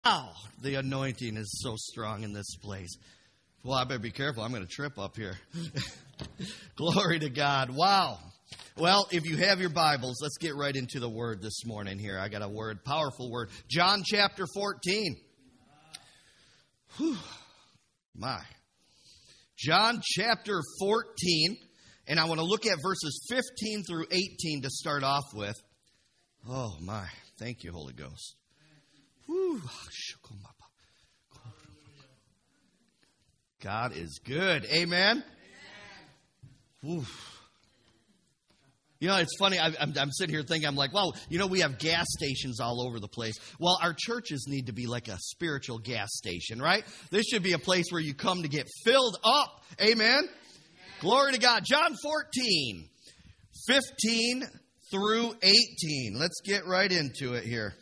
Wow, the anointing is so strong in this place. Well, I better be careful. I'm going to trip up here. Glory to God. Wow. Well, if you have your Bibles, let's get right into the word this morning here. I got a word, powerful word. John chapter 14. Whew. My. John chapter 14. And I want to look at verses 15 through 18 to start off with. Oh, my. Thank you, Holy Ghost. Whew. God is good. Amen? Whew. You know, it's funny. I'm sitting here thinking, I'm like, well, you know, we have gas stations all over the place. Well, our churches need to be like a spiritual gas station, right? This should be a place where you come to get filled up. Amen? Glory to God. John 14, 15 through 18. Let's get right into it here.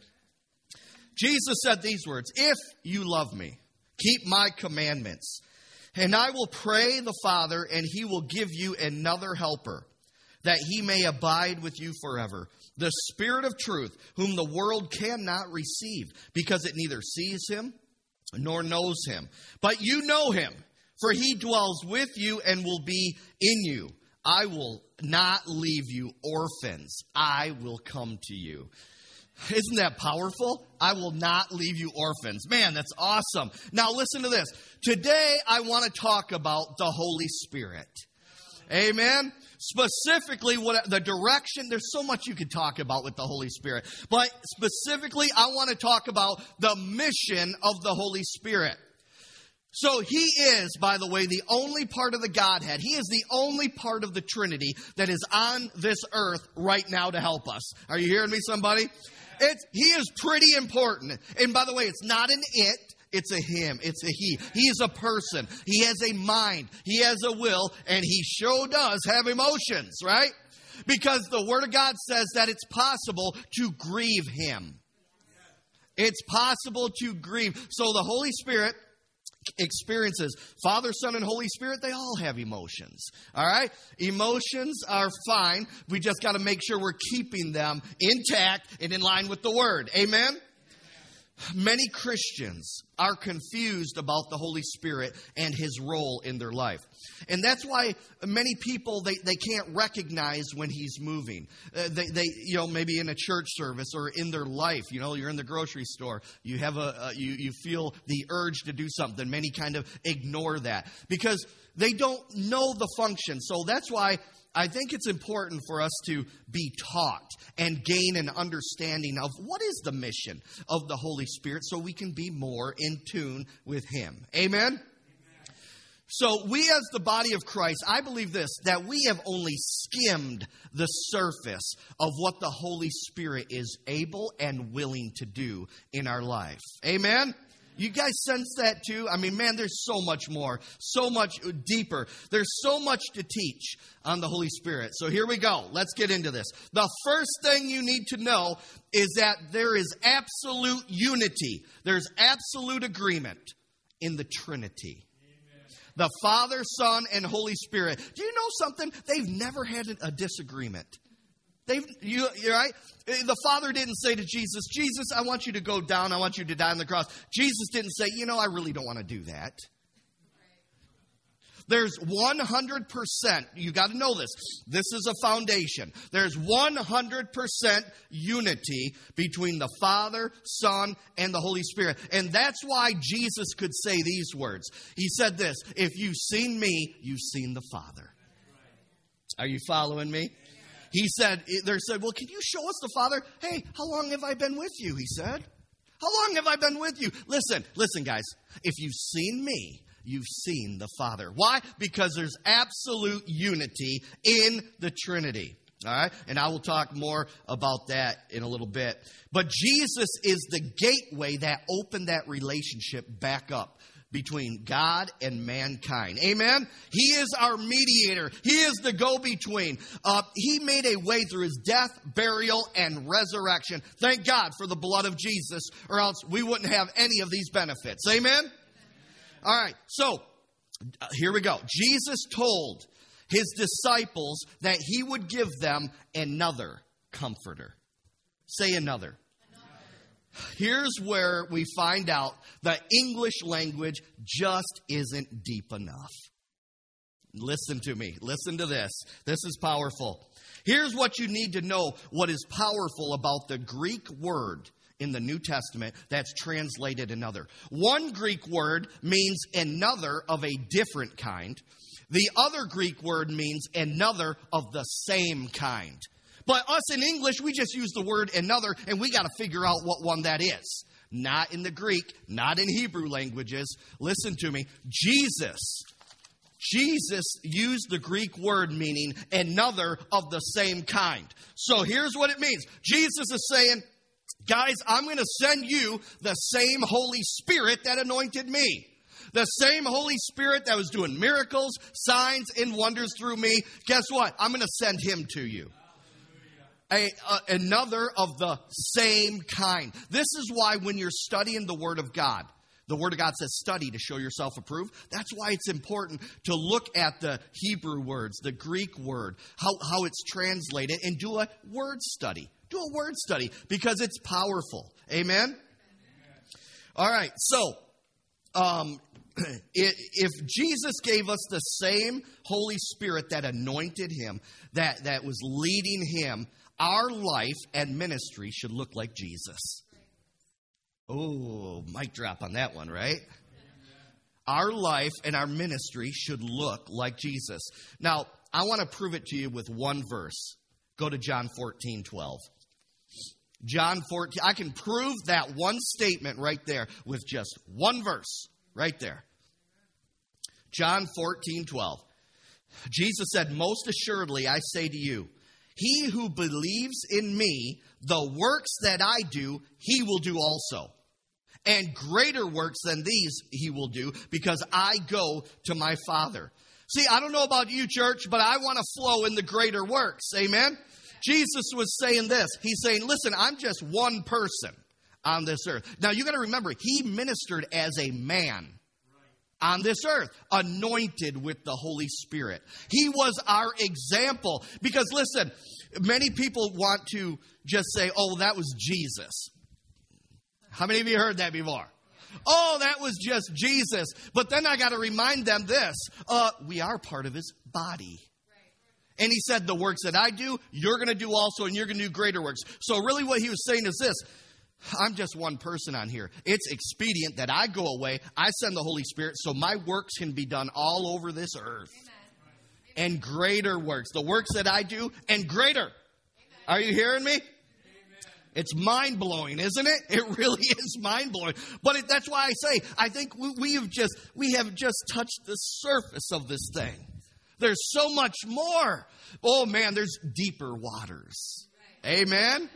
Jesus said these words, "If you love me, keep my commandments, and I will pray the Father, and he will give you another helper, that he may abide with you forever. The Spirit of truth, whom the world cannot receive, because it neither sees him nor knows him. But you know him, for he dwells with you and will be in you. I will not leave you orphans. I will come to you." Isn't that powerful? I will not leave you orphans. Man, that's awesome. Now listen to this. Today I want to talk about the Holy Spirit. Amen. Specifically, what the direction, there's so much you could talk about with the Holy Spirit. But specifically, I want to talk about the mission of the Holy Spirit. So he is, by the way, the only part of the Godhead. He is the only part of the Trinity that is on this earth right now to help us. Are you hearing me, somebody? He is pretty important. And by the way, it's not an it. It's a him. It's a he. He is a person. He has a mind. He has a will. And he sure does have emotions, right? Because the Word of God says that it's possible to grieve him. It's possible to grieve. So the Holy Spirit experiences, Father, Son, and Holy Spirit, they all have emotions. All right? Emotions are fine. We just got to make sure we're keeping them intact and in line with the Word. Amen? Many Christians are confused about the Holy Spirit and his role in their life. And that's why many people, they can't recognize when he's moving. They maybe in a church service or in their life, you're in the grocery store, you have you feel the urge to do something. Many kind of ignore that because they don't know the function. So that's why I think it's important for us to be taught and gain an understanding of what is the mission of the Holy Spirit so we can be more in tune with him. Amen? So we as the body of Christ, I believe this, that we have only skimmed the surface of what the Holy Spirit is able and willing to do in our life. Amen? You guys sense that too? I mean, man, there's so much more, so much deeper. There's so much to teach on the Holy Spirit. So here we go. Let's get into this. The first thing you need to know is that there is absolute unity. There's absolute agreement in the Trinity. The Father, Son, and Holy Spirit. Do you know something? They've never had a disagreement. You're right? The Father didn't say to Jesus, "Jesus, I want you to go down. I want you to die on the cross." Jesus didn't say, "I really don't want to do that." There's 100%. You got to know this. This is a foundation. There's 100% unity between the Father, Son, and the Holy Spirit. And that's why Jesus could say these words. He said this, "If you've seen me, you've seen the Father." Are you following me? He said, they said, "Well, can you show us the Father?" "Hey, how long have I been with you?" He said. "How long have I been with you?" Listen, guys. If you've seen me, you've seen the Father. Why? Because there's absolute unity in the Trinity. All right? And I will talk more about that in a little bit. But Jesus is the gateway that opened that relationship back up between God and mankind. Amen? He is our mediator. He is the go-between. He made a way through his death, burial, and resurrection. Thank God for the blood of Jesus, or else we wouldn't have any of these benefits. Amen? All right, so here we go. Jesus told his disciples that he would give them another comforter. Say another. Here's where we find out the English language just isn't deep enough. Listen to me. Listen to this. This is powerful. Here's what you need to know, what is powerful about the Greek word in the New Testament that's translated another. One Greek word means another of a different kind. The other Greek word means another of the same kind. But us in English, we just use the word another, and we got to figure out what one that is. Not in the Greek, not in Hebrew languages. Listen to me. Jesus used the Greek word meaning another of the same kind. So here's what it means. Jesus is saying, guys, I'm going to send you the same Holy Spirit that anointed me. The same Holy Spirit that was doing miracles, signs, and wonders through me. Guess what? I'm going to send him to you. Another of the same kind. This is why when you're studying the Word of God says study to show yourself approved. That's why it's important to look at the Hebrew words, the Greek word, how it's translated, and do a word study. Do a word study because it's powerful. Amen? All right, so if Jesus gave us the same Holy Spirit that anointed him, that was leading him, our life and ministry should look like Jesus. Oh, mic drop on that one, right? Our life and our ministry should look like Jesus. Now, I want to prove it to you with one verse. Go to John 14:12. John 14. I can prove that one statement right there with just one verse right there. John 14:12. Jesus said, "Most assuredly, I say to you, he who believes in me, the works that I do, he will do also. And greater works than these he will do, because I go to my Father." See, I don't know about you, church, but I want to flow in the greater works. Amen? Jesus was saying this. He's saying, listen, I'm just one person on this earth. Now, you got to remember, he ministered as a man on this earth, anointed with the Holy Spirit. He was our example. Because listen, many people want to just say, oh, that was Jesus. How many of you heard that before? Oh, that was just Jesus. But then I got to remind them this. We are part of his body. And he said, the works that I do, you're going to do also, and you're going to do greater works. So really what he was saying is this. I'm just one person on here. It's expedient that I go away. I send the Holy Spirit so my works can be done all over this earth. Amen. And greater works. The works that I do and greater. Amen. Are you hearing me? Amen. It's mind-blowing, isn't it? It really is mind-blowing. But that's why I say, I think we have just touched the surface of this thing. There's so much more. Oh, man, there's deeper waters. Right. Amen?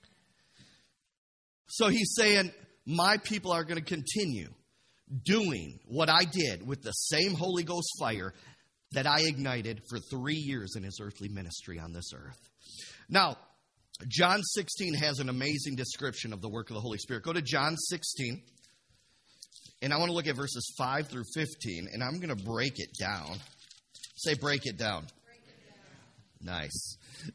So he's saying, my people are going to continue doing what I did with the same Holy Ghost fire that I ignited for 3 years in his earthly ministry on this earth. Now, John 16 has an amazing description of the work of the Holy Spirit. Go to John 16, and I want to look at verses 5 through 15, and I'm going to break it down. Say, break it down. Break it down. Nice.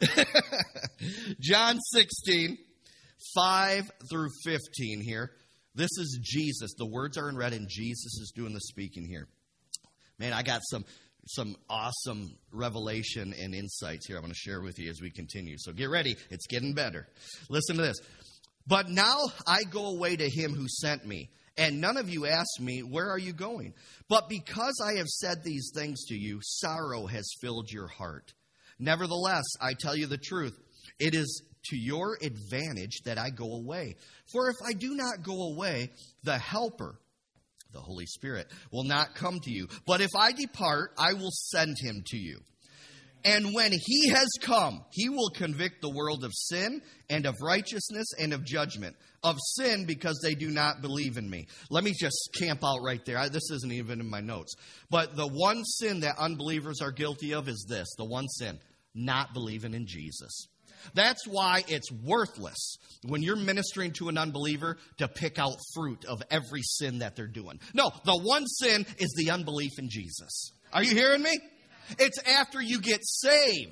John 16, 5 through 15 here. This is Jesus. The words are in red, and Jesus is doing the speaking here. Man, I got some awesome revelation and insights here I want to share with you as we continue. So get ready. It's getting better. Listen to this. But now I go away to him who sent me, and none of you ask me, where are you going? But because I have said these things to you, sorrow has filled your heart. Nevertheless, I tell you the truth. It is to your advantage that I go away. For if I do not go away, the Helper, the Holy Spirit, will not come to you. But if I depart, I will send him to you. And when he has come, he will convict the world of sin and of righteousness and of judgment. Of sin, because they do not believe in me. Let me just camp out right there. This isn't even in my notes. But the one sin that unbelievers are guilty of is this. The one sin, not believing in Jesus. That's why it's worthless when you're ministering to an unbeliever to pick out fruit of every sin that they're doing. No, the one sin is the unbelief in Jesus. Are you hearing me? It's after you get saved.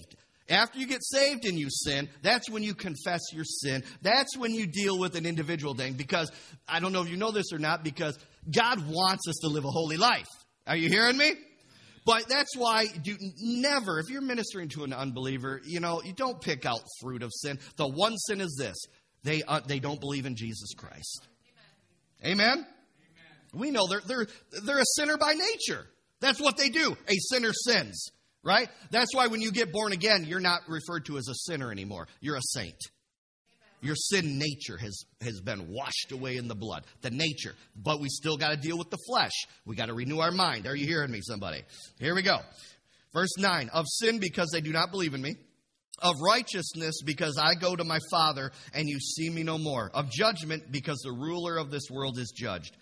After you get saved and you sin, that's when you confess your sin. That's when you deal with an individual thing. Because, I don't know if you know this or not, because God wants us to live a holy life. Are you hearing me? But that's why you never, if you're ministering to an unbeliever, you don't pick out fruit of sin. The one sin is this. They don't believe in Jesus Christ. Amen? Amen? We know they're a sinner by nature. That's what they do. A sinner sins. Right? That's why when you get born again, you're not referred to as a sinner anymore. You're a saint. Your sin nature has been washed away in the blood. The nature. But we still got to deal with the flesh. We got to renew our mind. Are you hearing me, somebody? Here we go. Verse 9. Of sin, because they do not believe in me. Of righteousness, because I go to my Father, and you see me no more. Of judgment, because the ruler of this world is judged.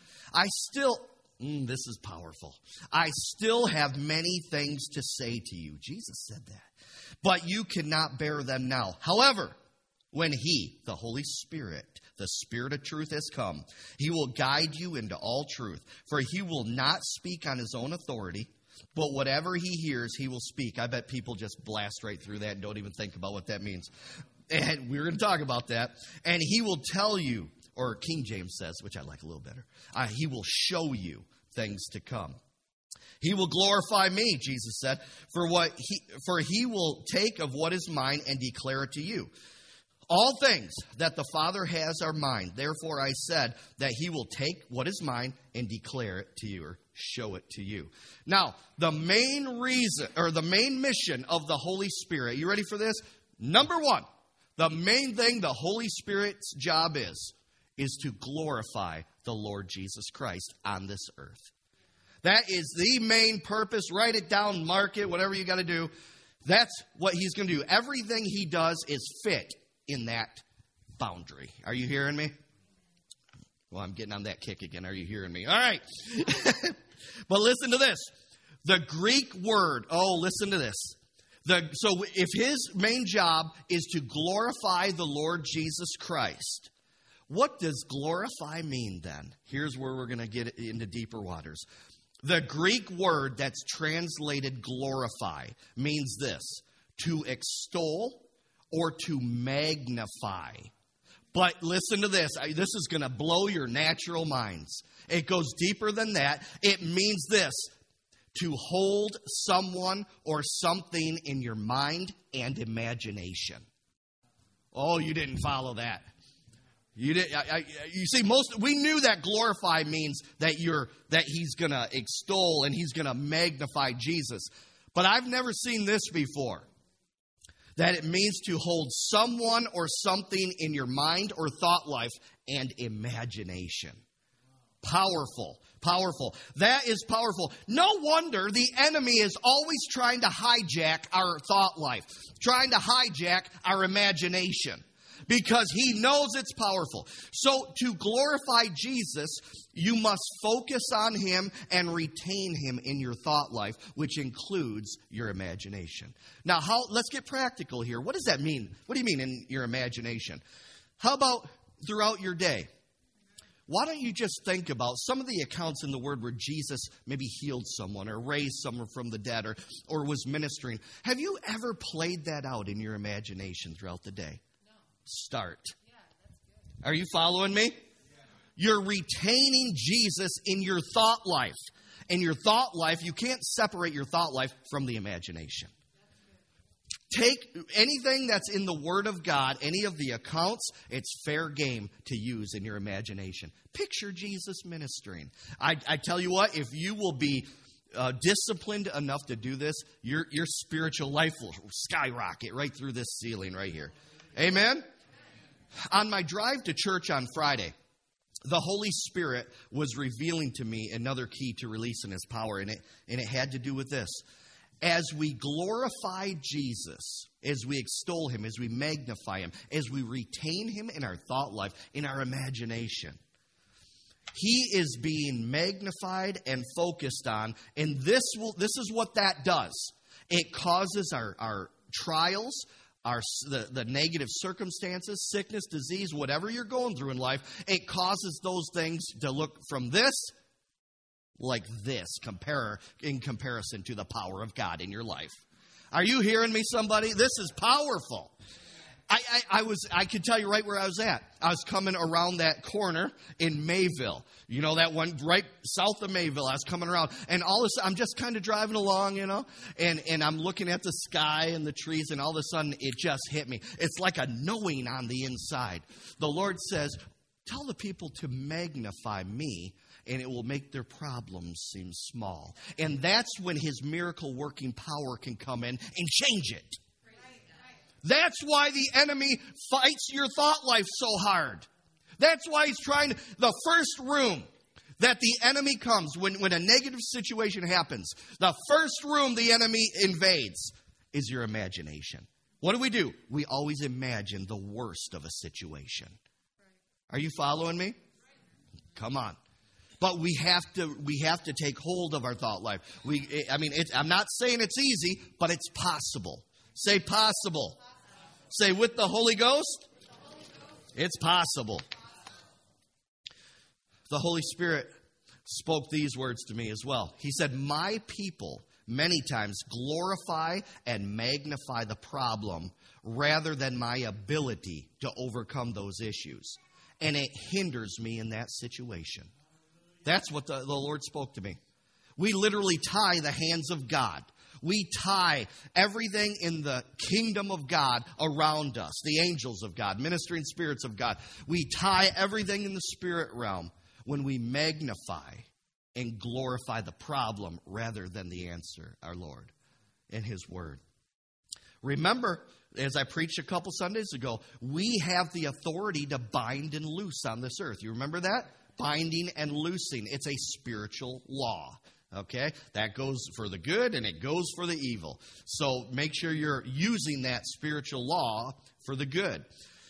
This is powerful. I still have many things to say to you. Jesus said that. But you cannot bear them now. However, when He, the Holy Spirit, the Spirit of truth has come, He will guide you into all truth. For He will not speak on His own authority, but whatever He hears, He will speak. I bet people just blast right through that and don't even think about what that means. And we're going to talk about that. And He will tell you, or King James says, which I like a little better, He will show you things to come. He will glorify me, Jesus said, for he will take of what is mine and declare it to you. All things that the Father has are mine. Therefore I said that He will take what is mine and declare it to you, or show it to you. Now, the main reason, or the main mission of the Holy Spirit, you ready for this? Number one, the main thing the Holy Spirit's job is to glorify the Lord Jesus Christ on this earth. That is the main purpose. Write it down, mark it, whatever you got to do. That's what He's going to do. Everything He does is fit in that boundary. Are you hearing me? Well, I'm getting on that kick again. Are you hearing me? All right. But listen to this. The Greek word, listen to this. So if His main job is to glorify the Lord Jesus Christ, what does glorify mean then? Here's where we're going to get into deeper waters. The Greek word that's translated glorify means this: to extol or to magnify. But listen to this. This is going to blow your natural minds. It goes deeper than that. It means this: to hold someone or something in your mind and imagination. Oh, you didn't follow that. You see, we knew that glorify means that He's going to extol and He's going to magnify Jesus. But I've never seen this before. That it means to hold someone or something in your mind or thought life and imagination. Powerful. Powerful. That is powerful. No wonder the enemy is always trying to hijack our thought life, trying to hijack our imagination, because he knows it's powerful. So to glorify Jesus, you must focus on Him and retain Him in your thought life, which includes your imagination. Now, let's get practical here. What does that mean? What do you mean in your imagination? How about throughout your day? Why don't you just think about some of the accounts in the Word where Jesus maybe healed someone or raised someone from the dead or was ministering? Have you ever played that out in your imagination throughout the day? No. Start. Yeah, that's good. Are you following me? Yeah. You're retaining Jesus in your thought life. In your thought life, you can't separate your thought life from the imagination. Take anything that's in the Word of God, any of the accounts, it's fair game to use in your imagination. Picture Jesus ministering. I tell you what, if you will be disciplined enough to do this, your spiritual life will skyrocket right through this ceiling right here. Amen? On my drive to church on Friday, the Holy Spirit was revealing to me another key to releasing His power, and it had to do with this. As we glorify Jesus, as we extol Him, as we magnify Him, as we retain Him in our thought life, in our imagination, He is being magnified and focused on, and this is what that does. It causes our trials, the negative circumstances, sickness, disease, whatever you're going through in life, it causes those things to look from this like this in comparison to the power of God in your life. Are you hearing me, somebody? This is powerful. I could tell you right where I was at. I was coming around that corner in Mayville. You know, that one right south of Mayville. I was coming around, and all of a sudden, I'm just kind of driving along, you know, and I'm looking at the sky and the trees, and all of a sudden, it just hit me. It's like a knowing on the inside. The Lord says, tell the people to magnify me, and it will make their problems seem small. And that's when his miracle working power can come in and change it. That's why the enemy fights your thought life so hard. That's why he's trying. The first room that the enemy comes when a negative situation happens, the first room the enemy invades is your imagination. What do? We always imagine the worst of a situation. Are you following me? Come on. But we have to take hold of our thought life. I'm not saying it's easy, but it's possible. Say possible. Say with the Holy Ghost, it's possible. The Holy Spirit spoke these words to me as well. He said, my people many times glorify and magnify the problem rather than my ability to overcome those issues. And it hinders me in that situation. That's what the Lord spoke to me. We literally tie the hands of God. We tie everything in the kingdom of God around us, the angels of God, ministering spirits of God. We tie everything in the spirit realm when we magnify and glorify the problem rather than the answer, our Lord, and his word. Remember, as I preached a couple Sundays ago, we have the authority to bind and loose on this earth. You remember that? Binding and loosing. It's a spiritual law. Okay, that goes for the good and it goes for the evil. So make sure you're using that spiritual law for the good.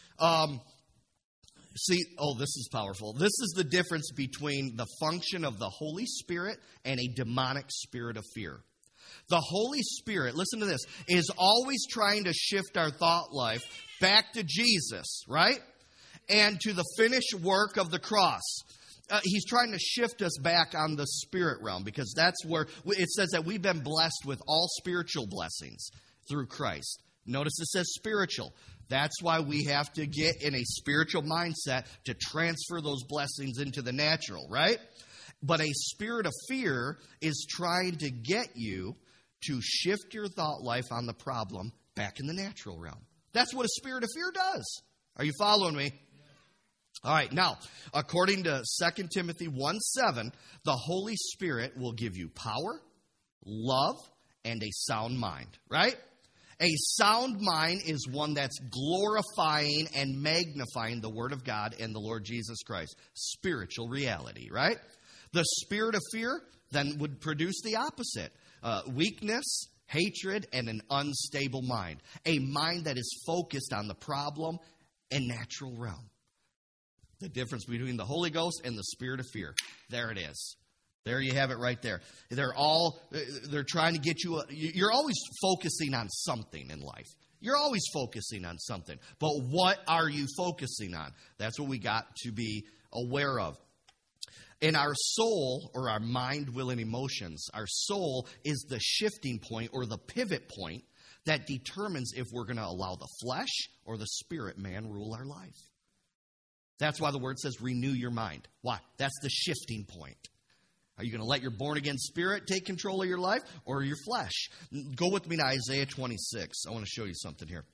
This is powerful. This is the difference between the function of the Holy Spirit and a demonic spirit of fear. The Holy Spirit, listen to this, is always trying to shift our thought life back to Jesus, right? And to the finished work of the cross. He's trying to shift us back on the spirit realm because that's where it says that we've been blessed with all spiritual blessings through Christ. Notice it says spiritual. That's why we have to get in a spiritual mindset to transfer those blessings into the natural, right? But a spirit of fear is trying to get you to shift your thought life on the problem back in the natural realm. That's what a spirit of fear does. Are you following me? All right, now, according to 2 Timothy 1:7, the Holy Spirit will give you power, love, and a sound mind, right? A sound mind is one that's glorifying and magnifying the Word of God and the Lord Jesus Christ. Spiritual reality, right? The spirit of fear then would produce the opposite. Weakness, hatred, and an unstable mind. A mind that is focused on the problem and natural realm. The difference between the Holy Ghost and the spirit of fear. There it is. There you have it right there. They're trying to get you. You're always focusing on something in life. You're always focusing on something. But what are you focusing on? That's what we got to be aware of. In our soul, or our mind, will, and emotions, our soul is the shifting point or the pivot point that determines if we're going to allow the flesh or the spirit man rule our life. That's why the word says renew your mind. Why? That's the shifting point. Are you going to let your born-again spirit take control of your life or your flesh? Go with me to Isaiah 26. I want to show you something here.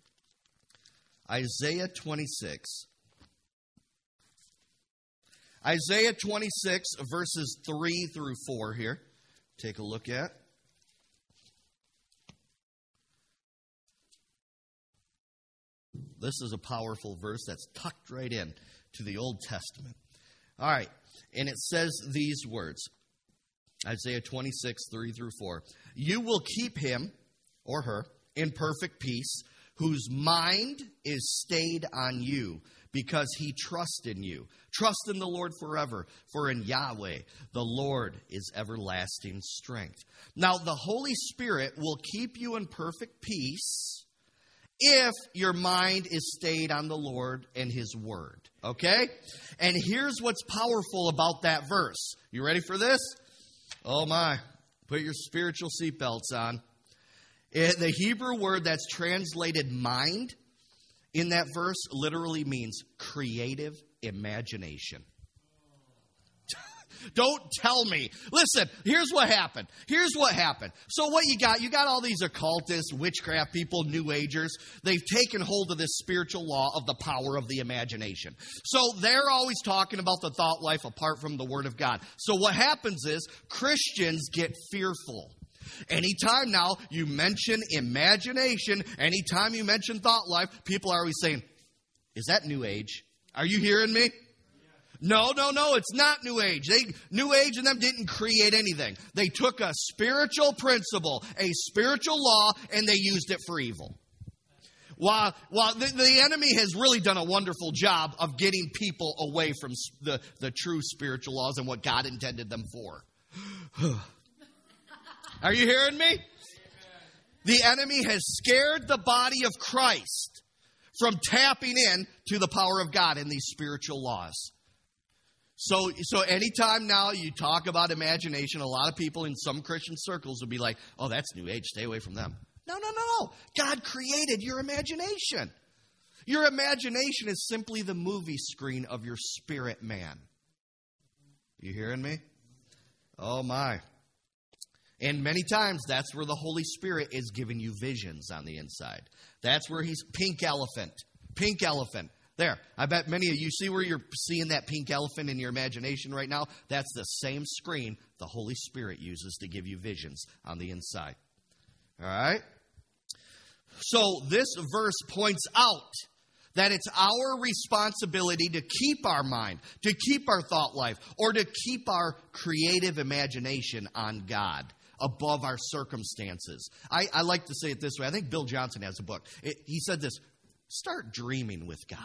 Isaiah 26. Isaiah 26, verses 3 through 4 here. Take a look at. This is a powerful verse that's tucked right in to the Old Testament. All right, and it says these words. Isaiah 26, 3 through 4. You will keep him, or her, in perfect peace, whose mind is stayed on you, because he trusts in you. Trust in the Lord forever, for in Yahweh the Lord is everlasting strength. Now, the Holy Spirit will keep you in perfect peace if your mind is stayed on the Lord and his word. Okay? And here's what's powerful about that verse. You ready for this? Oh my. Put your spiritual seatbelts on. The Hebrew word that's translated mind in that verse literally means creative imagination. Don't tell me. Listen, here's what happened. So what you got all these occultists, witchcraft people, New Agers. They've taken hold of this spiritual law of the power of the imagination. So they're always talking about the thought life apart from the Word of God. So what happens is Christians get fearful. Anytime now you mention imagination, anytime you mention thought life, people are always saying, is that New Age? Are you hearing me? No, it's not New Age. New Age and them didn't create anything. They took a spiritual principle, a spiritual law, and they used it for evil. While the enemy has really done a wonderful job of getting people away from the true spiritual laws and what God intended them for. Are you hearing me? The enemy has scared the body of Christ from tapping in to the power of God in these spiritual laws. So anytime now you talk about imagination, a lot of people in some Christian circles will be like, oh, that's New Age. Stay away from them. No. God created your imagination. Your imagination is simply the movie screen of your spirit man. You hearing me? Oh, my. And many times that's where the Holy Spirit is giving you visions on the inside. That's where he's pink elephant. There, I bet many of you see where you're seeing that pink elephant in your imagination right now. That's the same screen the Holy Spirit uses to give you visions on the inside. All right? So this verse points out that it's our responsibility to keep our mind, to keep our thought life, or to keep our creative imagination on God above our circumstances. I like to say it this way. I think Bill Johnson has a book. He said this. Start dreaming with God.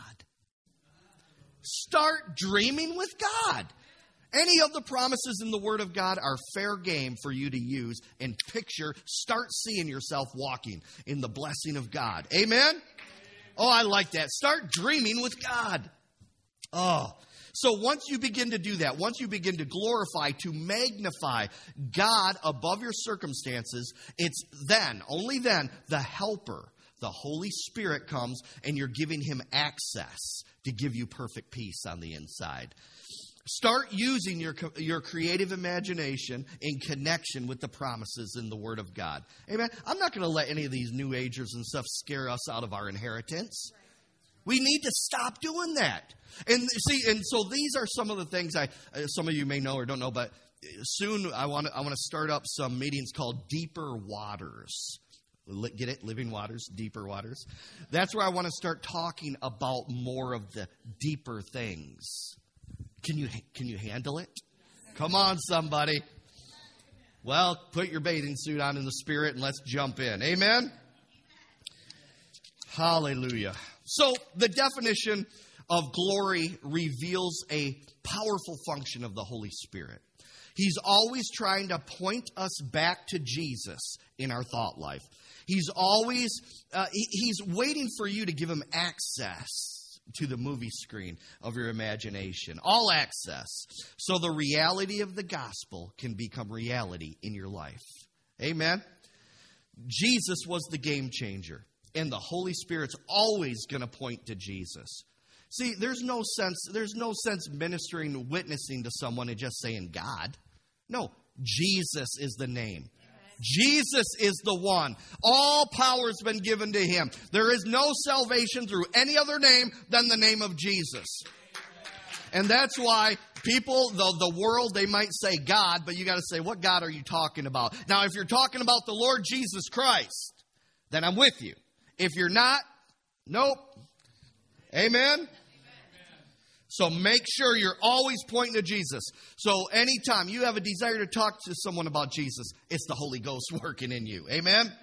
Start dreaming with God. Any of the promises in the Word of God are fair game for you to use and picture. Start seeing yourself walking in the blessing of God. Amen? Oh, I like that. Start dreaming with God. Oh, so once you begin to do that, once you begin to glorify, to magnify God above your circumstances, it's then, only then, the helper, the Holy Spirit comes and you're giving him access to give you perfect peace on the inside. Start using your creative imagination in connection with the promises in the Word of God. Amen. I'm not going to let any of these New Agers and stuff scare us out of our inheritance. We need to stop doing that. And so these are some of the things some of you may know or don't know, but soon I want to start up some meetings called Deeper Waters. Get it? Living waters, deeper waters. That's where I want to start talking about more of the deeper things. Can you handle it? Come on, somebody. Well, put your bathing suit on in the Spirit and let's jump in. Amen? Hallelujah. So the definition of glory reveals a powerful function of the Holy Spirit. He's always trying to point us back to Jesus in our thought life. He's always, he's waiting for you to give him access to the movie screen of your imagination. All access. So the reality of the gospel can become reality in your life. Amen? Jesus was the game changer. And the Holy Spirit's always going to point to Jesus. See, there's no sense ministering, witnessing to someone and just saying God. No, Jesus is the name. Jesus is the one. All power has been given to him. There is no salvation through any other name than the name of Jesus. And that's why people, the world, they might say God, but you got to say, what God are you talking about? Now, if you're talking about the Lord Jesus Christ, then I'm with you. If you're not, nope. Amen? So make sure you're always pointing to Jesus. So anytime you have a desire to talk to someone about Jesus, it's the Holy Ghost working in you. Amen?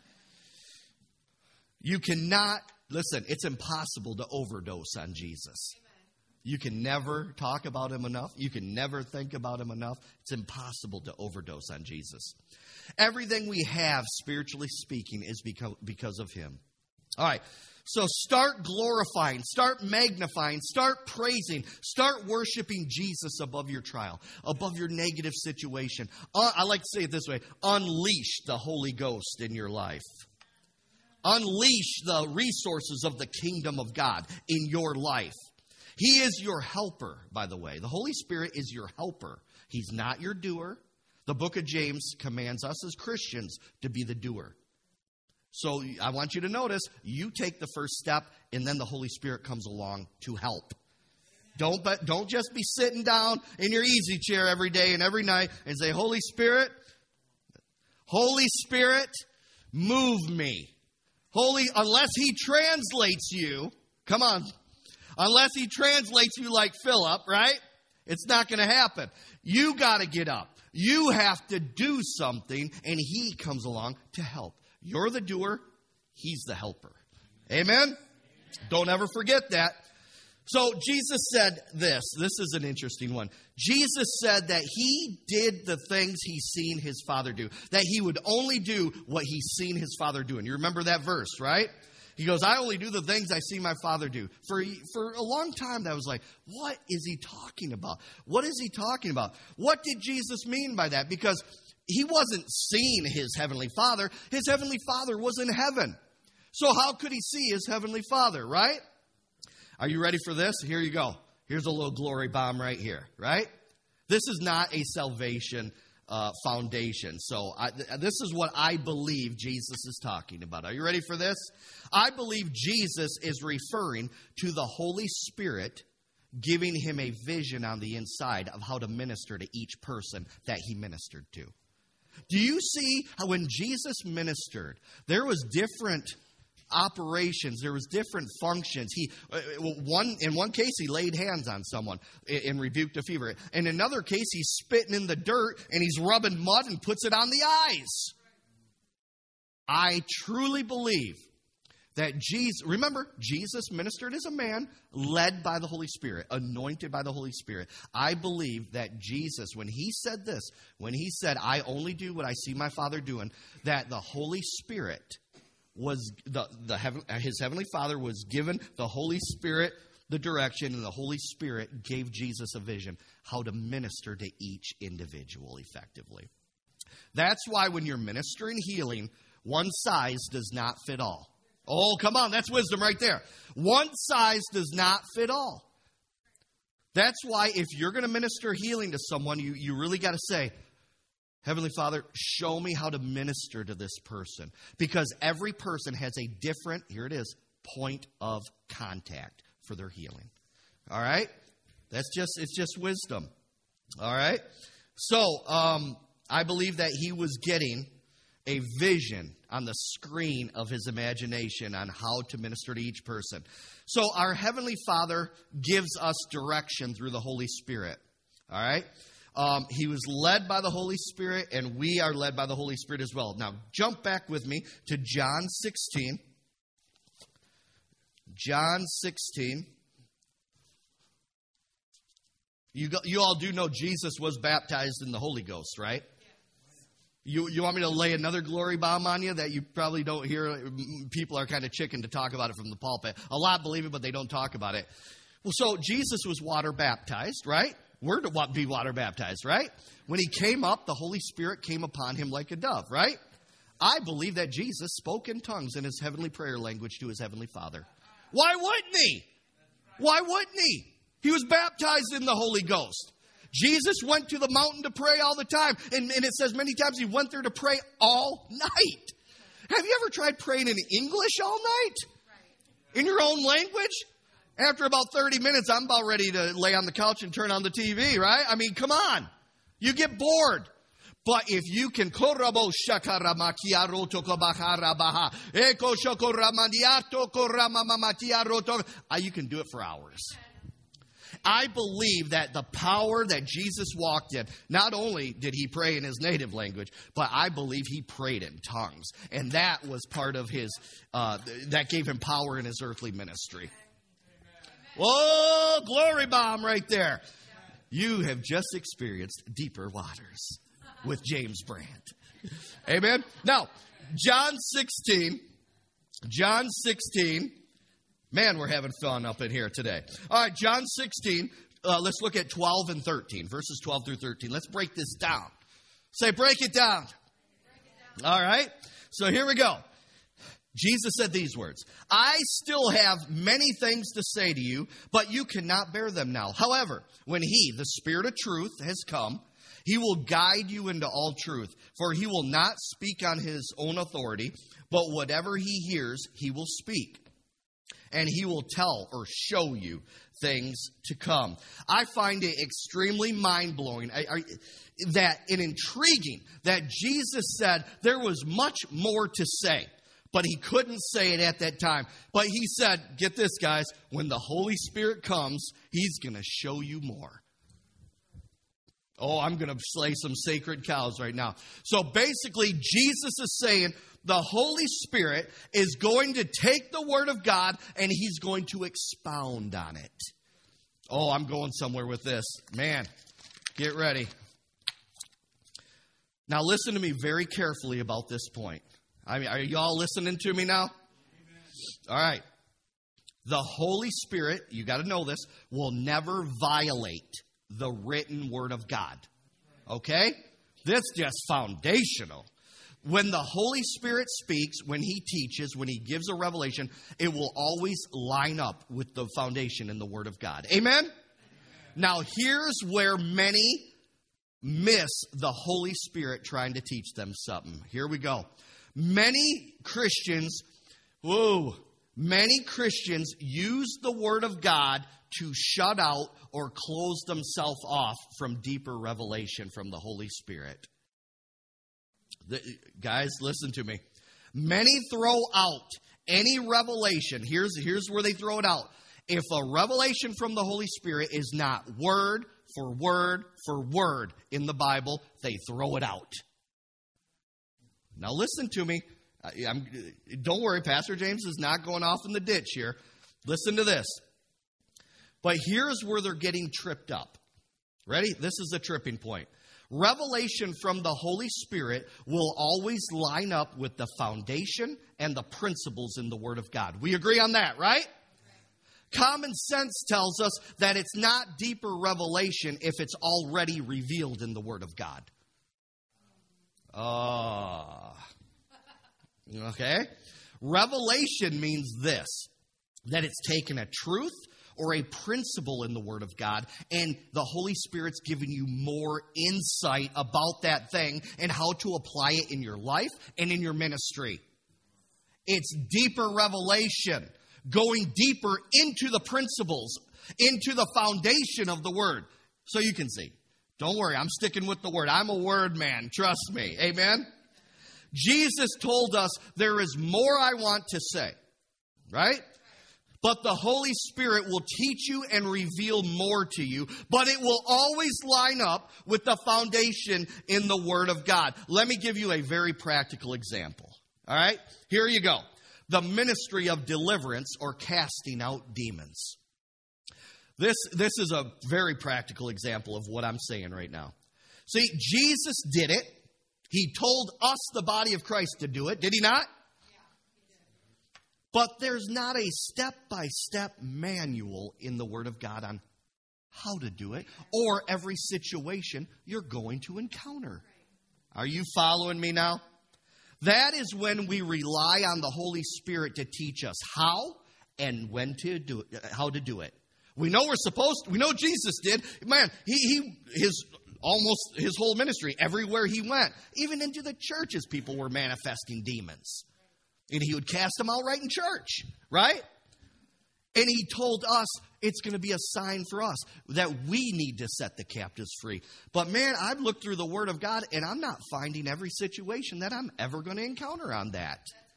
You cannot, listen, it's impossible to overdose on Jesus. You can never talk about him enough. You can never think about him enough. It's impossible to overdose on Jesus. Everything we have, spiritually speaking, is because of him. All right. So start glorifying, start magnifying, start praising, start worshiping Jesus above your trial, above your negative situation. I like to say it this way: unleash the Holy Ghost in your life. Unleash the resources of the kingdom of God in your life. He is your helper, by the way. The Holy Spirit is your helper. He's not your doer. The book of James commands us as Christians to be the doer. So I want you to notice, you take the first step, and then the Holy Spirit comes along to help. Don't just be sitting down in your easy chair every day and every night and say, Holy Spirit, move me. Unless He translates you, come on, unless He translates you like Philip, right? It's not going to happen. You got to get up. You have to do something, and He comes along to help. You're the doer. He's the helper. Amen? Don't ever forget that. So Jesus said this. This is an interesting one. Jesus said that He did the things He's seen His Father do. That He would only do what He's seen His Father do. And you remember that verse, right? He goes, I only do the things I see my Father do. For a long time, that was like, what is He talking about? What is He talking about? What did Jesus mean by that? Because He wasn't seeing His Heavenly Father. His Heavenly Father was in heaven. So how could He see His Heavenly Father, right? Are you ready for this? Here you go. Here's a little glory bomb right here, right? This is not a salvation foundation. So this is what I believe Jesus is talking about. Are you ready for this? I believe Jesus is referring to the Holy Spirit giving Him a vision on the inside of how to minister to each person that He ministered to. Do you see how when Jesus ministered, there was different operations, there was different functions. In one case, He laid hands on someone and rebuked a fever. In another case, He's spitting in the dirt and He's rubbing mud and puts it on the eyes. I truly believe that Jesus ministered as a man, led by the Holy Spirit, anointed by the Holy Spirit. I believe that Jesus, when He said this, when He said, I only do what I see my Father doing, that the Holy Spirit was, His Heavenly Father was given the Holy Spirit the direction, and the Holy Spirit gave Jesus a vision how to minister to each individual effectively. That's why when you're ministering healing, one size does not fit all. Oh, come on, that's wisdom right there. One size does not fit all. That's why if you're going to minister healing to someone, you really got to say, Heavenly Father, show me how to minister to this person. Because every person has a different, here it is, point of contact for their healing. All right? It's just wisdom. All right? So, I believe that He was getting a vision on the screen of His imagination on how to minister to each person. So our Heavenly Father gives us direction through the Holy Spirit. All right? He was led by the Holy Spirit, and we are led by the Holy Spirit as well. Now, jump back with me to John 16. John 16. You all do know Jesus was baptized in the Holy Ghost, right? You want me to lay another glory bomb on you that you probably don't hear? People are kind of chicken to talk about it from the pulpit. A lot believe it, but they don't talk about it. Well, so Jesus was water baptized, right? We're to be water baptized, right? When He came up, the Holy Spirit came upon Him like a dove, right? I believe that Jesus spoke in tongues in His heavenly prayer language to His Heavenly Father. Why wouldn't He? Why wouldn't He? He was baptized in the Holy Ghost. Jesus went to the mountain to pray all the time. And it says many times He went there to pray all night. Have you ever tried praying in English all night? In your own language? After about 30 minutes, I'm about ready to lay on the couch and turn on the TV, right? I mean, come on. You get bored. But if you can, you can do it for hours. I believe that the power that Jesus walked in, not only did He pray in His native language, but I believe He prayed in tongues. And that was part of His, that gave Him power in His earthly ministry. Whoa, glory bomb right there. You have just experienced deeper waters with James Brandt. Amen. Now, John 16, Man, we're having fun up in here today. All right, John 16. Let's look at 12 and 13, verses 12 through 13. Let's break this down. Say, break it down. All right, so here we go. Jesus said these words, I still have many things to say to you, but you cannot bear them now. However, when He, the Spirit of truth, has come, He will guide you into all truth. For He will not speak on His own authority, but whatever He hears, He will speak. And He will tell or show you things to come. I find it extremely mind-blowing and intriguing that Jesus said there was much more to say. But He couldn't say it at that time. But He said, get this, guys, when the Holy Spirit comes, He's going to show you more. Oh, I'm going to slay some sacred cows right now. So basically, Jesus is saying the Holy Spirit is going to take the Word of God and He's going to expound on it. Oh, I'm going somewhere with this. Man, get ready. Now listen to me very carefully about this point. I mean, are you all listening to me now? Amen. All right. The Holy Spirit, you got to know this, will never violate the written Word of God. Okay? That's just foundational. When the Holy Spirit speaks, when He teaches, when He gives a revelation, it will always line up with the foundation in the Word of God. Amen? Amen. Now, here's where many miss the Holy Spirit trying to teach them something. Here we go. Many Christians use the Word of God to shut out or close themselves off from deeper revelation from the Holy Spirit. Guys, listen to me. Many throw out any revelation. Here's where they throw it out. If a revelation from the Holy Spirit is not word for word for word in the Bible, they throw it out. Now listen to me. Don't worry, Pastor James is not going off in the ditch here. Listen to this. But here's where they're getting tripped up. Ready? This is a tripping point. Revelation from the Holy Spirit will always line up with the foundation and the principles in the Word of God. We agree on that, right? Common sense tells us that it's not deeper revelation if it's already revealed in the Word of God. Okay? Revelation means this, that it's taken a truth or a principle in the Word of God, and the Holy Spirit's giving you more insight about that thing and how to apply it in your life and in your ministry. It's deeper revelation, going deeper into the principles, into the foundation of the Word. So you can see. Don't worry, I'm sticking with the Word. I'm a Word man, trust me. Amen? Jesus told us there is more I want to say, right? But the Holy Spirit will teach you and reveal more to you, but it will always line up with the foundation in the Word of God. Let me give you a very practical example, all right? Here you go. The ministry of deliverance or casting out demons. This is a very practical example of what I'm saying right now. See, Jesus did it. He told us, the body of Christ, to do it. Did He not? Yeah, He did. But there's not a step-by-step manual in the Word of God on how to do it or every situation you're going to encounter. Are you following me now? That is when we rely on the Holy Spirit to teach us how and when to do it, how to do it. We know we're supposed to. We know Jesus did. Man, his whole ministry, everywhere He went, even into the churches, people were manifesting demons. And He would cast them out right in church, right? And He told us it's going to be a sign for us that we need to set the captives free. But man, I've looked through the Word of God and I'm not finding every situation that I'm ever going to encounter on that.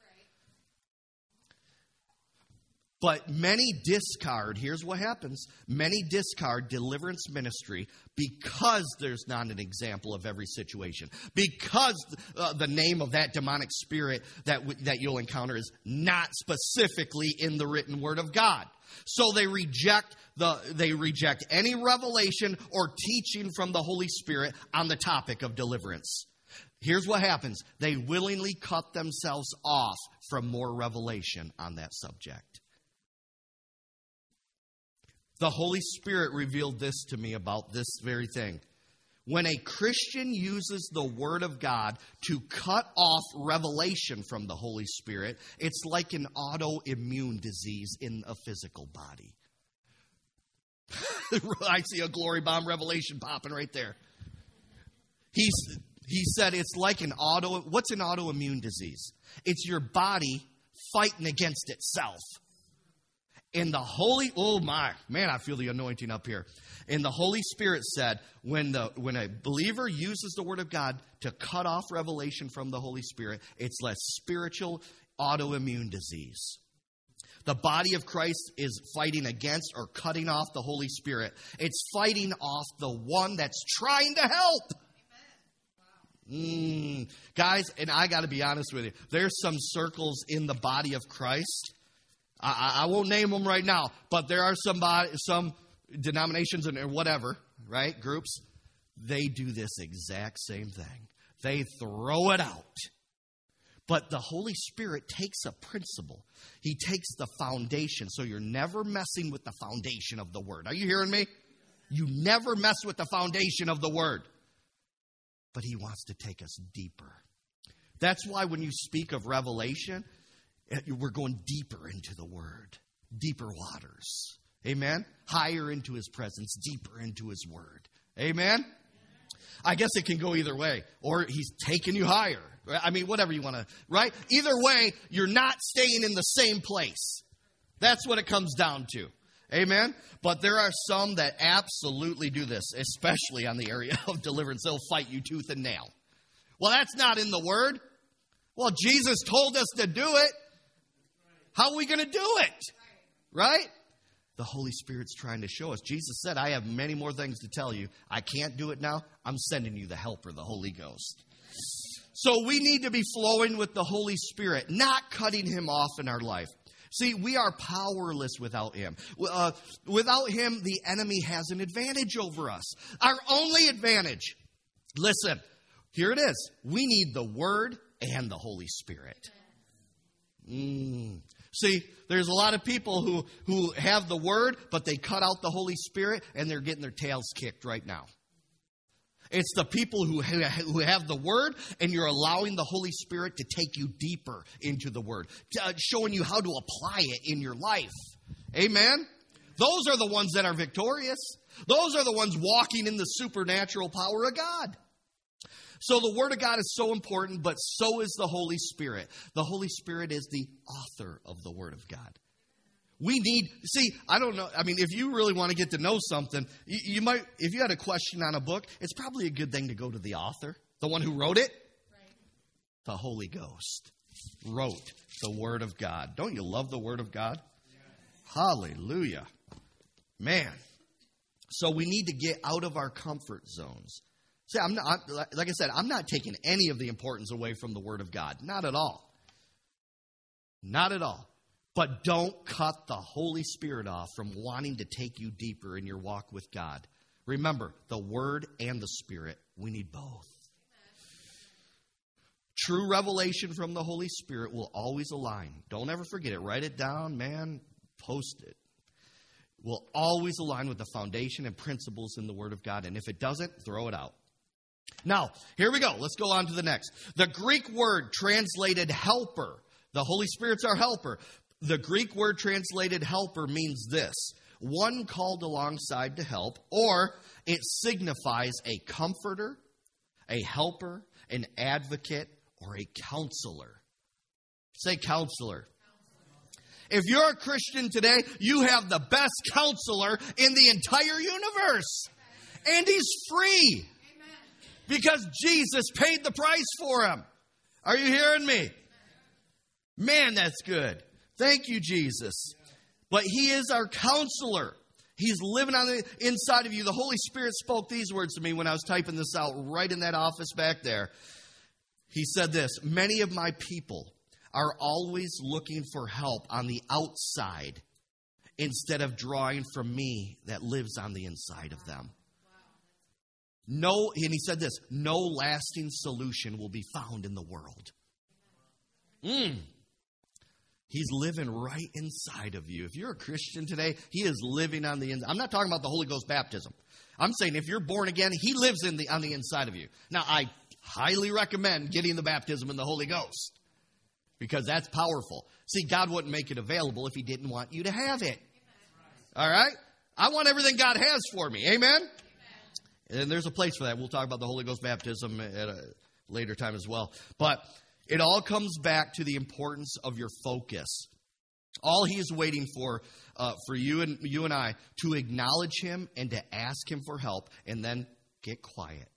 But many discard, here's what happens, many discard deliverance ministry because there's not an example of every situation. Because the name of that demonic spirit that you'll encounter is not specifically in the written Word of God. So they reject any revelation or teaching from the Holy Spirit on the topic of deliverance. Here's what happens. They willingly cut themselves off from more revelation on that subject. The Holy Spirit revealed this to me about this very thing. When a Christian uses the Word of God to cut off revelation from the Holy Spirit, it's like an autoimmune disease in a physical body. I see a glory bomb revelation popping right there. He said it's like what's an autoimmune disease? It's your body fighting against itself. And I feel the anointing up here. And the Holy Spirit said, when a believer uses the Word of God to cut off revelation from the Holy Spirit, it's like spiritual autoimmune disease. The body of Christ is fighting against or cutting off the Holy Spirit. It's fighting off the one that's trying to help. Guys, and I got to be honest with you, there's some circles in the body of Christ. I won't name them right now, but there are some denominations and whatever, right, groups, they do this exact same thing. They throw it out. But the Holy Spirit takes a principle. He takes the foundation, so you're never messing with the foundation of the Word. Are you hearing me? You never mess with the foundation of the Word. But He wants to take us deeper. That's why when you speak of revelation, we're going deeper into the Word, deeper waters. Amen? Higher into His presence, deeper into His Word. Amen? I guess it can go either way. Or He's taking you higher. I mean, whatever you want to, right? Either way, you're not staying in the same place. That's what it comes down to. Amen? But there are some that absolutely do this, especially on the area of deliverance. They'll fight you tooth and nail. Well, that's not in the Word. Well, Jesus told us to do it. How are we going to do it? Right? The Holy Spirit's trying to show us. Jesus said, I have many more things to tell you. I can't do it now. I'm sending you the Helper, the Holy Ghost. So we need to be flowing with the Holy Spirit, not cutting Him off in our life. See, we are powerless without Him. Without Him, the enemy has an advantage over us. Our only advantage. Listen, here it is. We need the Word and the Holy Spirit. See, there's a lot of people who have the Word, but they cut out the Holy Spirit, and they're getting their tails kicked right now. It's the people who have the Word, and you're allowing the Holy Spirit to take you deeper into the Word, showing you how to apply it in your life. Amen? Those are the ones that are victorious. Those are the ones walking in the supernatural power of God. So the Word of God is so important, but so is the Holy Spirit. The Holy Spirit is the author of the Word of God. I don't know. I mean, if you really want to get to know something, you might, if you had a question on a book, it's probably a good thing to go to the author, the one who wrote it. Right. The Holy Ghost wrote the Word of God. Don't you love the Word of God? Yes. Hallelujah. Man. So we need to get out of our comfort zones. See, like I said, I'm not taking any of the importance away from the Word of God. Not at all. Not at all. But don't cut the Holy Spirit off from wanting to take you deeper in your walk with God. Remember, the Word and the Spirit, we need both. True revelation from the Holy Spirit will always align. Don't ever forget it. Write it down, man. Post it. Will always align with the foundation and principles in the Word of God. And if it doesn't, throw it out. Now, here we go. Let's go on to the next. The Greek word translated helper. The Holy Spirit's our helper. The Greek word translated helper means this: one called alongside to help, or it signifies a comforter, a helper, an advocate, or a counselor. Say counselor. If you're a Christian today, you have the best counselor in the entire universe. And He's free. Because Jesus paid the price for him. Are you hearing me? Man, that's good. Thank you, Jesus. But He is our counselor. He's living on the inside of you. The Holy Spirit spoke these words to me when I was typing this out right in that office back there. He said this: many of my people are always looking for help on the outside instead of drawing from me that lives on the inside of them. And he said this: no lasting solution will be found in the world. He's living right inside of you. If you're a Christian today, He is living on the inside. I'm not talking about the Holy Ghost baptism. I'm saying if you're born again, He lives on the inside of you. Now, I highly recommend getting the baptism in the Holy Ghost because that's powerful. See, God wouldn't make it available if He didn't want you to have it. All right? I want everything God has for me. Amen? And there's a place for that. We'll talk about the Holy Ghost baptism at a later time as well. But it all comes back to the importance of your focus. All He is waiting for you and I to acknowledge Him and to ask Him for help, and then get quiet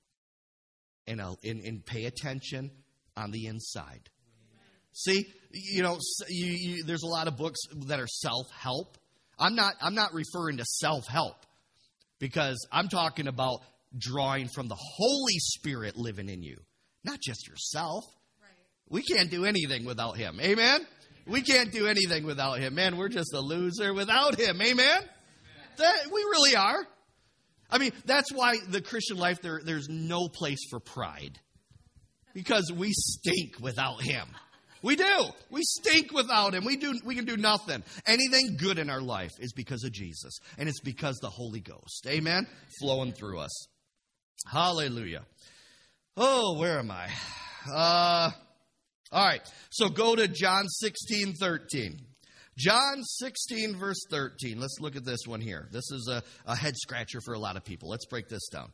and pay attention on the inside. See, there's a lot of books that are self-help. I'm not referring to self-help because I'm talking about drawing from the Holy Spirit living in you, not just yourself. We can't do anything without Him. Amen? We can't do anything without Him. Man, we're just a loser without Him. Amen? We really are. I mean, that's why the Christian life, there's no place for pride. Because we stink without Him. We do. We stink without Him. We can do nothing. Anything good in our life is because of Jesus. And it's because the Holy Ghost. Amen? Flowing through us. Hallelujah. Oh, where am I? All right, so go to John 16:13. John 16, verse 13. Let's look at this one here. This is a head scratcher for a lot of people. Let's break this down.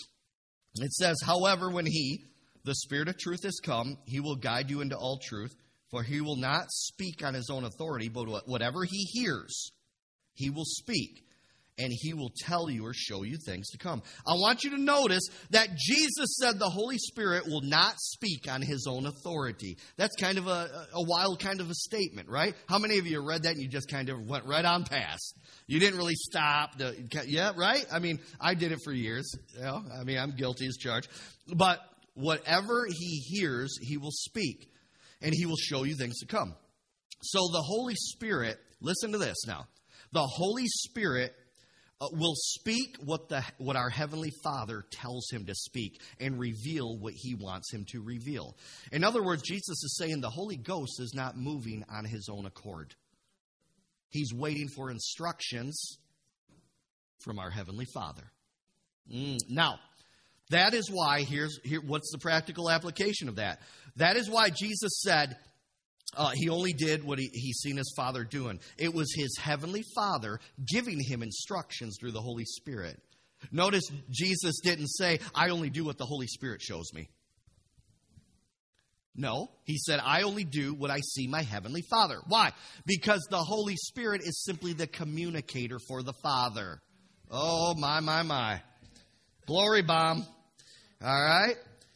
It says, however, when He, the Spirit of truth, has come, He will guide you into all truth, for He will not speak on His own authority, but whatever He hears, He will speak. And He will tell you or show you things to come. I want you to notice that Jesus said the Holy Spirit will not speak on His own authority. That's kind of a wild kind of a statement, right? How many of you read that and you just kind of went right on past? You didn't really stop. Yeah, right? I mean, I did it for years. I'm guilty as charged. But whatever He hears, He will speak. And He will show you things to come. So the Holy Spirit, listen to this now. The Holy Spirit will speak what our Heavenly Father tells Him to speak and reveal what He wants Him to reveal. In other words, Jesus is saying the Holy Ghost is not moving on His own accord. He's waiting for instructions from our Heavenly Father. Now, that is why, what's the practical application of that? That is why Jesus said, He only did what He's seen His Father doing. It was His Heavenly Father giving Him instructions through the Holy Spirit. Notice Jesus didn't say, I only do what the Holy Spirit shows me. No, He said, I only do what I see my Heavenly Father. Why? Because the Holy Spirit is simply the communicator for the Father. Oh, my. Glory bomb. All right?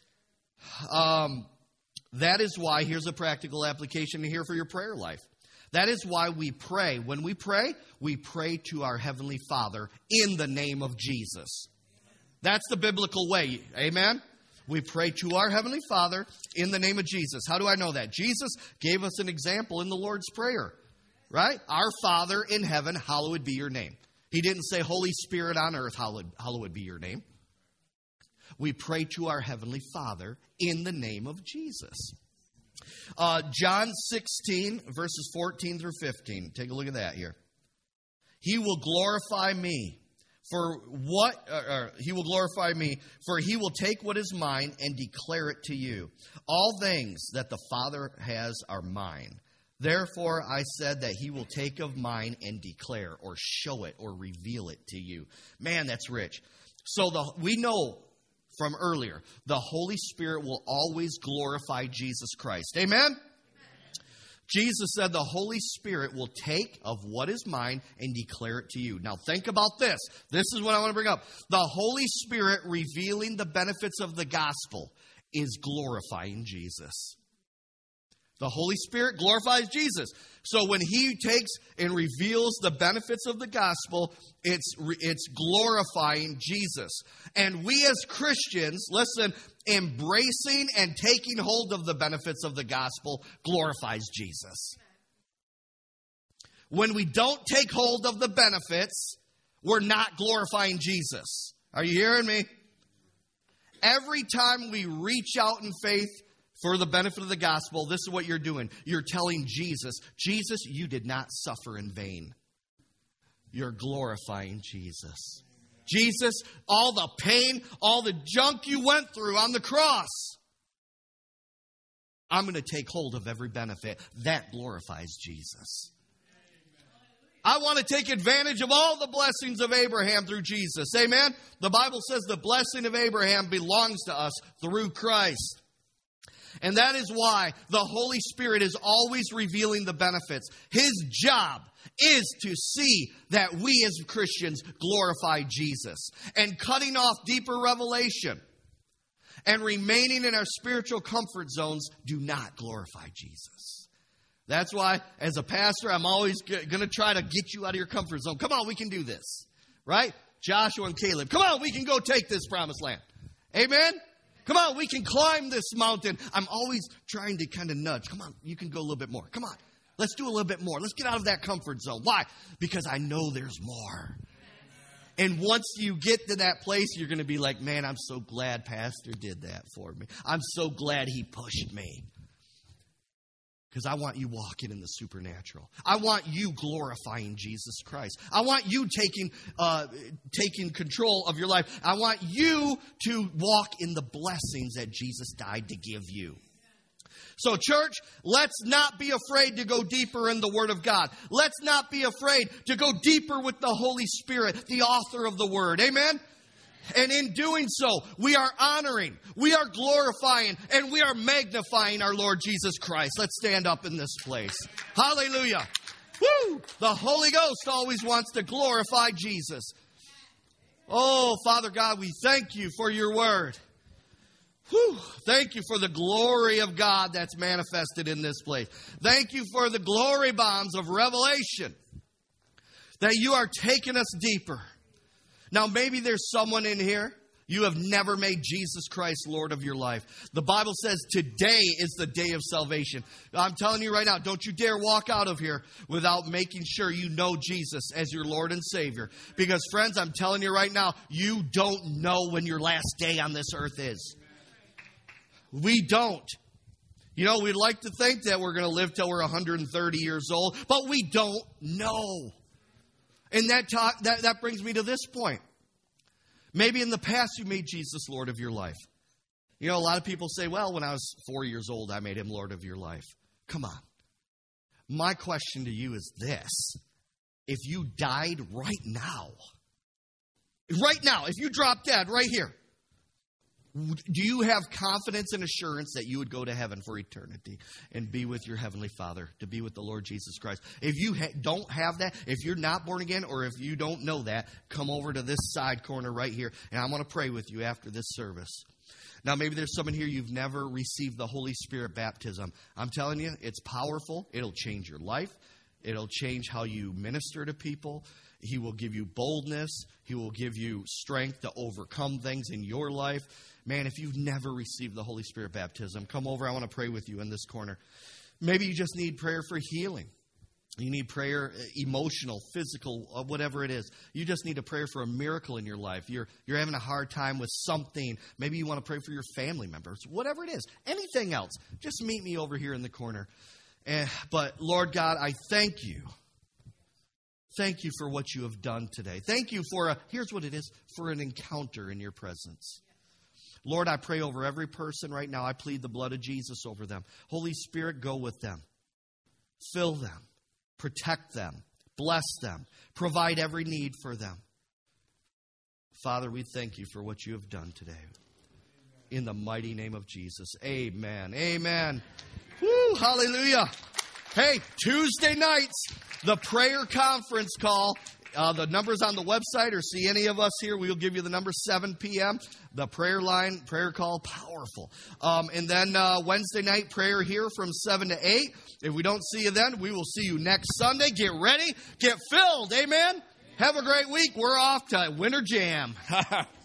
That is why, here's a practical application here for your prayer life. That is why we pray. When we pray to our Heavenly Father in the name of Jesus. That's the biblical way. Amen? We pray to our Heavenly Father in the name of Jesus. How do I know that? Jesus gave us an example in the Lord's Prayer. Right? Our Father in heaven, hallowed be your name. He didn't say, Holy Spirit on earth, hallowed be your name. We pray to our Heavenly Father in the name of Jesus. John 16, verses 14 through 15. Take a look at that here. He will glorify me. He will glorify me, for He will take what is mine and declare it to you. All things that the Father has are mine. Therefore, I said that He will take of mine and declare or show it or reveal it to you. Man, that's rich. So we know from earlier, the Holy Spirit will always glorify Jesus Christ. Amen? Jesus said the Holy Spirit will take of what is mine and declare it to you. Now think about this. This is what I want to bring up. The Holy Spirit revealing the benefits of the gospel is glorifying Jesus. The Holy Spirit glorifies Jesus. So when He takes and reveals the benefits of the gospel, it's glorifying Jesus. And we as Christians, listen, embracing and taking hold of the benefits of the gospel glorifies Jesus. When we don't take hold of the benefits, we're not glorifying Jesus. Are you hearing me? Every time we reach out in faith For the benefit of the gospel, this is what you're doing. You're telling Jesus, Jesus, you did not suffer in vain. You're glorifying Jesus. Jesus, all the pain, all the junk you went through on the cross, I'm going to take hold of every benefit. That glorifies Jesus. I want to take advantage of all the blessings of Abraham through Jesus. Amen? The Bible says the blessing of Abraham belongs to us through Christ. And that is why the Holy Spirit is always revealing the benefits. His job is to see that we as Christians glorify Jesus. And cutting off deeper revelation and remaining in our spiritual comfort zones do not glorify Jesus. That's why, as a pastor, I'm always going to try to get you out of your comfort zone. Come on, we can do this. Right? Joshua and Caleb. Come on, we can go take this promised land. Amen? Come on, we can climb this mountain. I'm always trying to kind of nudge. Come on, you can go a little bit more. Come on, let's do a little bit more. Let's get out of that comfort zone. Why? Because I know there's more. And once you get to that place, you're going to be like, man, I'm so glad Pastor did that for me. I'm so glad he pushed me. Because I want you walking in the supernatural. I want you glorifying Jesus Christ. I want you taking control of your life. I want you to walk in the blessings that Jesus died to give you. So, church, let's not be afraid to go deeper in the Word of God. Let's not be afraid to go deeper with the Holy Spirit, the author of the Word. Amen? And in doing so, we are honoring, we are glorifying, and we are magnifying our Lord Jesus Christ. Let's stand up in this place. Hallelujah. Woo! The Holy Ghost always wants to glorify Jesus. Oh, Father God, we thank you for your word. Whew. Thank you for the glory of God that's manifested in this place. Thank you for the glory bombs of revelation that you are taking us deeper. Now, maybe there's someone in here, you have never made Jesus Christ Lord of your life. The Bible says today is the day of salvation. I'm telling you right now, don't you dare walk out of here without making sure you know Jesus as your Lord and Savior. Because, friends, I'm telling you right now, you don't know when your last day on this earth is. We don't. You know, we'd like to think that we're going to live till we're 130 years old, but we don't know. And that brings me to this point. Maybe in the past you made Jesus Lord of your life. You know, a lot of people say, well, when I was 4 years old, I made him Lord of your life. Come on. My question to you is this. If you died right now, if you dropped dead right here, do you have confidence and assurance that you would go to heaven for eternity and be with your Heavenly Father, to be with the Lord Jesus Christ? If you don't have that, if you're not born again, or if you don't know that, come over to this side corner right here, and I'm going to pray with you after this service. Now, maybe there's someone here, you've never received the Holy Spirit baptism. I'm telling you, it's powerful. It'll change your life. It'll change how you minister to people. He will give you boldness. He will give you strength to overcome things in your life. Man, if you've never received the Holy Spirit baptism, come over. I want to pray with you in this corner. Maybe you just need prayer for healing. You need prayer, emotional, physical, whatever it is. You just need a prayer for a miracle in your life. You're having a hard time with something. Maybe you want to pray for your family members. Whatever it is. Anything else. Just meet me over here in the corner. But, Lord God, I thank you. Thank you for what you have done today. Thank you for here's what it is, for an encounter in your presence. Lord, I pray over every person right now. I plead the blood of Jesus over them. Holy Spirit, go with them. Fill them. Protect them. Bless them. Provide every need for them. Father, we thank you for what you have done today. In the mighty name of Jesus. Amen. Amen. Woo, hallelujah. Hey, Tuesday nights, the prayer conference call. The number's on the website, or see any of us here. We'll give you the number, 7 p.m. The prayer line, prayer call, powerful. And then Wednesday night prayer here from 7 to 8. If we don't see you then, we will see you next Sunday. Get ready. Get filled. Amen. Have a great week. We're off to Winter Jam.